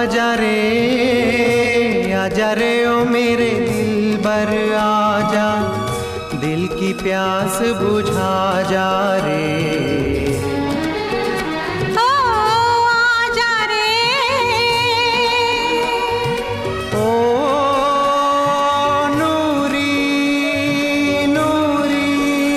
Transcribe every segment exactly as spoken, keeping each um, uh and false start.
आजा रे आजा रे ओ मेरे दिलबर आजा, दिल की प्यास बुझा जा रे। ओ आजा रे ओ नूरी नूरी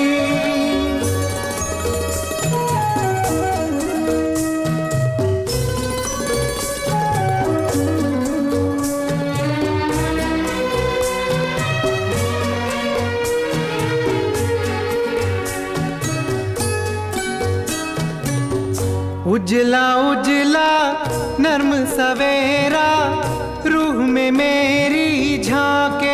उजला उजला नर्म सवेरा रूह में मेरी झांके,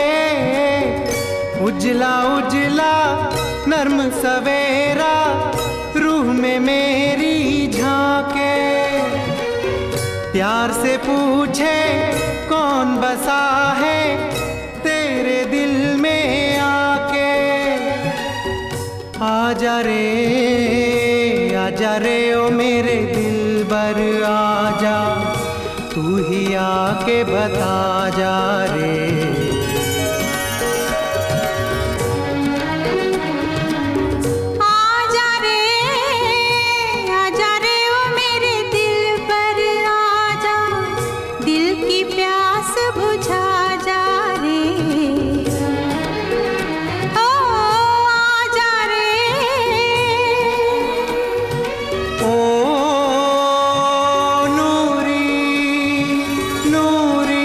उजला उजला नर्म सवेरा रूह में मेरी झांके। प्यार से पूछे कौन बसा है तेरे दिल में आके। आजा रे आजा रे ओ मेरे दिलबर आजा, तू ही आके बता जा रे। आजा रे आजा रे ओ मेरे दिलबर आजा, दिल की प्यास बुझा जा रे। ओ आजा रे ओ नूरी नूरी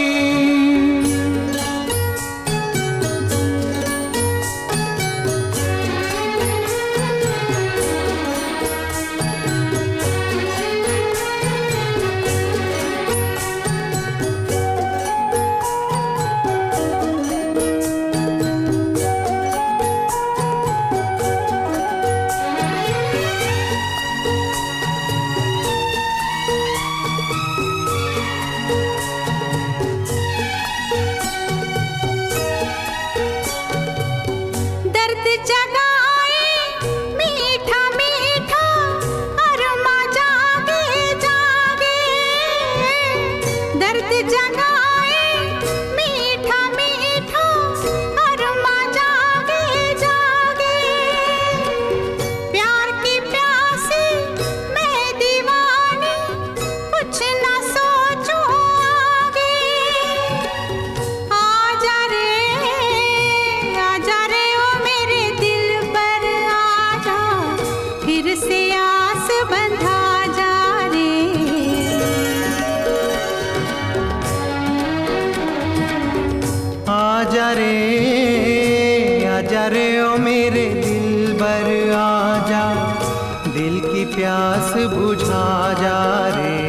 दर्द जगाए मीठा मीठा अरमा जागे जागे, दर्द जगाए मीठा मीठा अरमा जागे जागे। प्यार की प्यासी मैं दीवानी कुछ न सोचूं आगे। आजा रे आजा रे ओ मेरे दिलबर आजा, फिर से आस बंधा जा रे। आजा रे आजा रे ओ मेरे दिलबर आजा, दिल की प्यास बुझा जा रे।